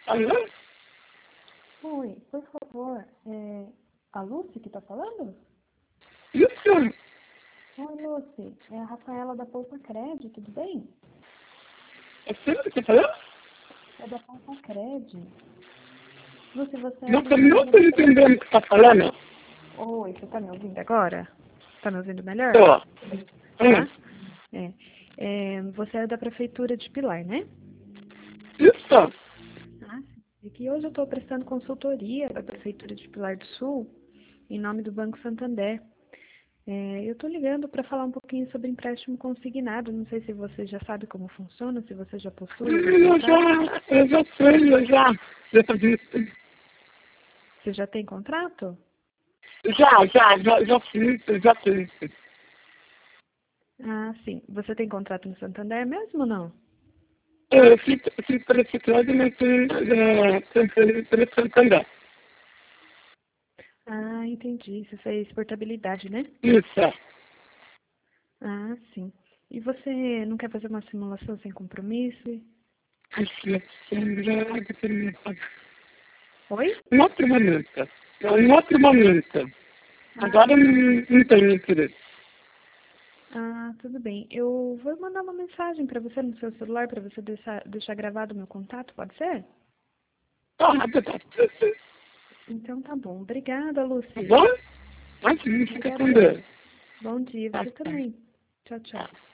Alô? Oi, por favor, é a Lúcia que está falando? Isso? Oi, Lúcia, é a Rafaela da Poupa Cred, tudo bem? É sério que você falou? É da Poupa Cred. Lúcia, você é Não, eu não advogada estou da... entendendo o que você está falando. Oi, você está me ouvindo agora? Está me ouvindo melhor? Tô. Tá? Você é da Prefeitura de Pilar, né? Isso? Ah, sim. E que hoje eu estou prestando consultoria da Prefeitura de Pilar do Sul, em nome do Banco Santander. Eu estou ligando para falar um pouquinho sobre empréstimo consignado. Não sei se você já sabe como funciona, se você já possui algum contrato. Eu já sei, já vi. Você já tem contrato? Já fiz. Ah, sim. Você tem contrato no Santander mesmo ou não? Eu fiz para esse crédito, mas fiz para Santander. Ah, entendi. Você fez portabilidade, né? Isso. Ah, sim. E você não quer fazer uma simulação sem compromisso? Oi? Em outro momento. Em outro momento. Ah, Agora não tenho interesse. tudo bem. Eu vou mandar uma mensagem para você no seu celular para você deixar gravado o meu contato, pode ser? Tá Então tá bom. Obrigada, Lucy. bom? Mas fica com Obrigadão. Deus. Bom dia, Tá, você tá. também. Tchau, tchau.